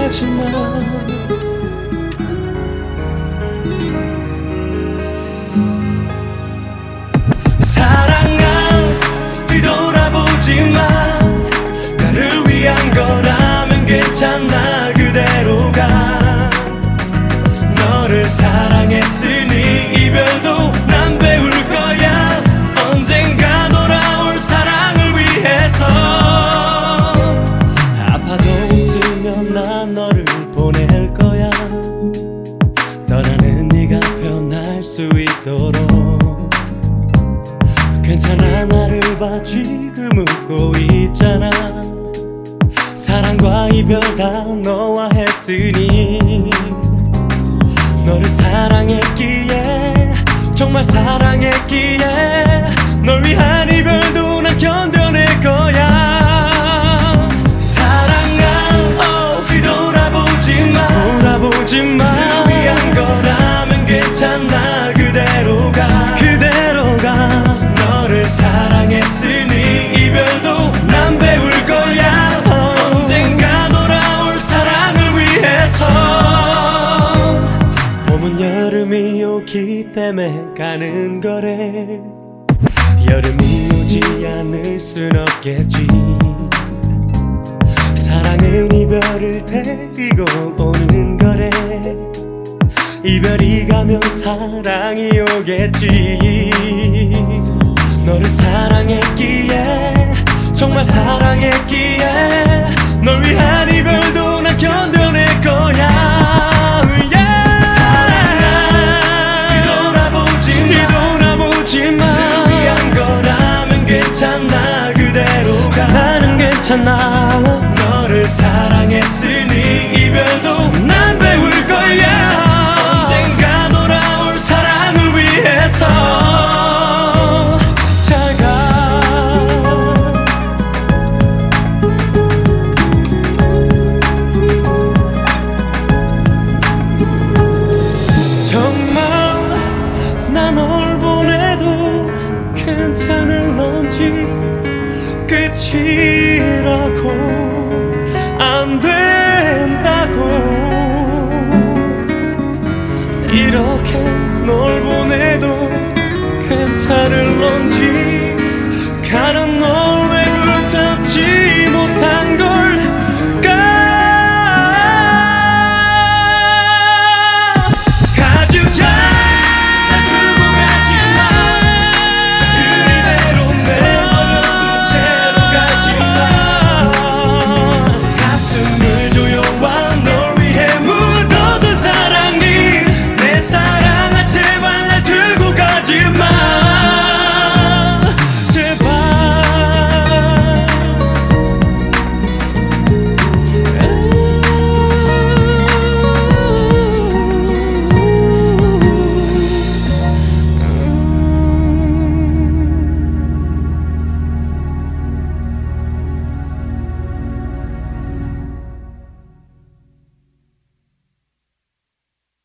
하지만 사랑아 뒤돌아보지마. 나를 위한 거라면 괜찮아. 그대로가 너를 사랑했으니 이별도 난 배울 거야. 언젠가 돌아올 사랑을 위해서. 아파도 웃으면 난 너를 보낼 거야. 떠나는 네가 편할 수 있도록. 괜찮아 나를 봐 지금 웃고 있잖아. 사랑과 이별 다 너와 했으니. 너를 사랑했기에 정말 사랑했기에 널 위한 이별도 난 견뎌낼 거야. 사랑아 뒤돌아보지마. 돌아보지마. 너를 위한 거라면 괜찮아. 그대로가 너를 사랑했으니 이별도 난 배울 거야. 언젠가 돌아올 사랑을 위해서. 봄은 여름이 오기 때문에 가는 거래. 여름이 오지 않을 순 없겠지. 사랑은 이별을 데리고 오는 거래. 이별이 가면 사랑이 오겠지. 너를 사랑했기에 정말 사랑했기에 널 위한 이별도 난 견뎌낼 거야. 뒤돌아보지마. 너를 위한 거라면 괜찮아. 그대로가 나는 괜찮아. 너를 사랑했으니 이별도 난 배울 거야. 언젠가 돌아올 사랑을 위해서. 잘 가. 정말 나 널 보내도 괜찮을런지. 끝이라고 안 된다고. 이렇게 널 보내도 괜찮을런지. 가는 널 왜 붙잡지 못한